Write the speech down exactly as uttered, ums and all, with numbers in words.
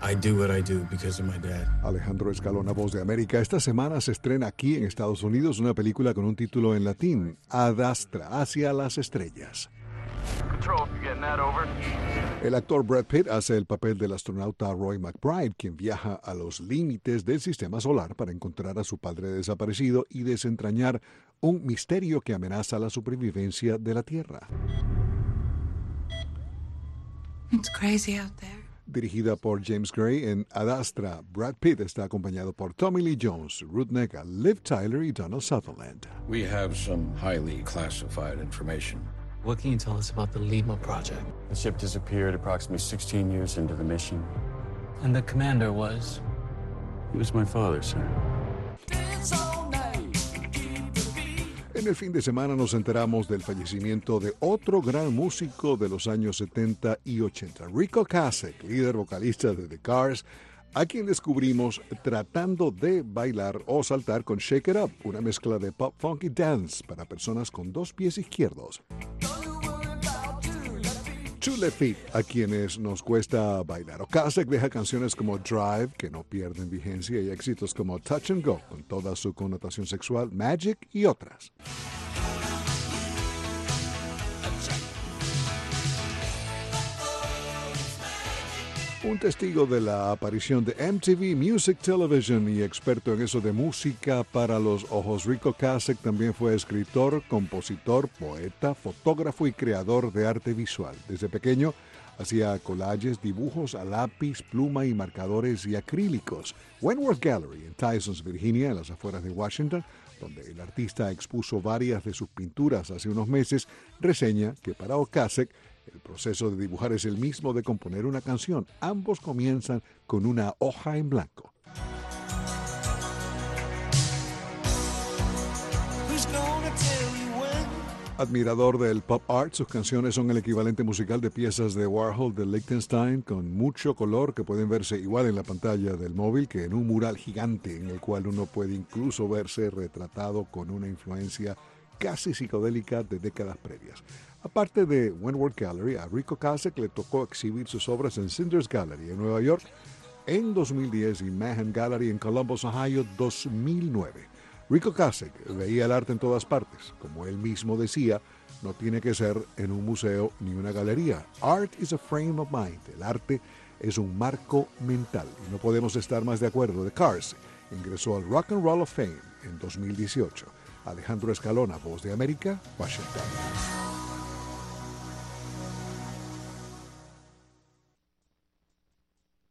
I do what I do because of my dad. Alejandro Escalona, Voz de América. Esta semana se estrena aquí en Estados Unidos una película con un título en latín, Ad Astra, hacia las estrellas. Control, you getting that over? El actor Brad Pitt hace el papel del astronauta Roy McBride, quien viaja a los límites del sistema solar para encontrar a su padre desaparecido y desentrañar un misterio que amenaza la supervivencia de la Tierra. It's crazy out there. Dirigida por James Gray en Ad Astra, Brad Pitt está acompañado por Tommy Lee Jones, Ruth Negga, Liv Tyler y Donald Sutherland. We have some highly classified information. What can you tell us about the Lima project? The ship disappeared approximately sixteen years into the mission. And the commander was? He was my father, sir. En el fin de semana nos enteramos del fallecimiento de otro gran músico de los años setenta y ochenta, Rico Ocasek, líder vocalista de The Cars, a quien descubrimos tratando de bailar o saltar con Shake It Up, una mezcla de pop, funk y dance para personas con dos pies izquierdos. Two Left Feet, a quienes nos cuesta bailar. Ocasek deja canciones como Drive, que no pierden vigencia, y éxitos como Touch and Go, con toda su connotación sexual, Magic y otras. Un testigo de la aparición de M T V Music Television y experto en eso de música para los ojos, Rico Ocasek también fue escritor, compositor, poeta, fotógrafo y creador de arte visual. Desde pequeño hacía collages, dibujos a lápiz, pluma y marcadores y acrílicos. Wentworth Gallery en Tysons, Virginia, en las afueras de Washington, donde el artista expuso varias de sus pinturas hace unos meses, reseña que para Ocasek el proceso de dibujar es el mismo de componer una canción. Ambos comienzan con una hoja en blanco. Admirador del pop art, sus canciones son el equivalente musical de piezas de Warhol de Liechtenstein, con mucho color que pueden verse igual en la pantalla del móvil que en un mural gigante en el cual uno puede incluso verse retratado con una influencia casi psicodélica de décadas previas. Aparte de Wentworth Gallery, a Rico Ocasek le tocó exhibir sus obras en Cinders Gallery en Nueva York en dos mil diez y Mahan Gallery en Columbus, Ohio, dos mil nueve. Rico Ocasek veía el arte en todas partes. Como él mismo decía, no tiene que ser en un museo ni una galería. Art is a frame of mind. El arte es un marco mental. Y no podemos estar más de acuerdo. The Cars ingresó al Rock and Roll of Fame en dos mil dieciocho. Alejandro Escalona, Voz de América, Washington.